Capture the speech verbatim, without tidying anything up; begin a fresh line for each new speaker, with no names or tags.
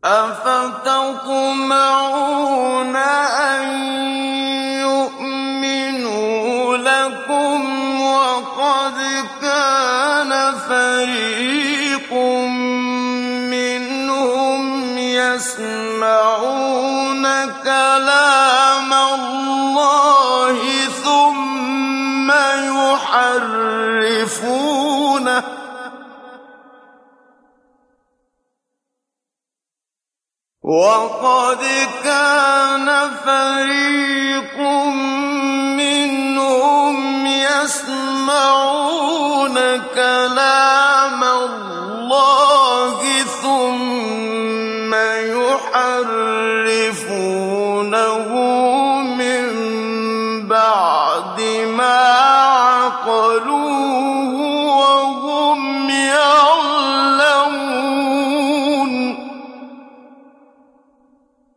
أَفَتَطْمَعُونَ أَن يُؤْمِنُوا لَكُمْ وَقَدْ كَانَ فَرِيقٌ مِّنْهُمْ يَسْمَعُونَ كَلَامَ اللَّهِ ثُمَّ يُحَرِّفُونَهُ وَقَدْ كَانَ فَرِيقٌ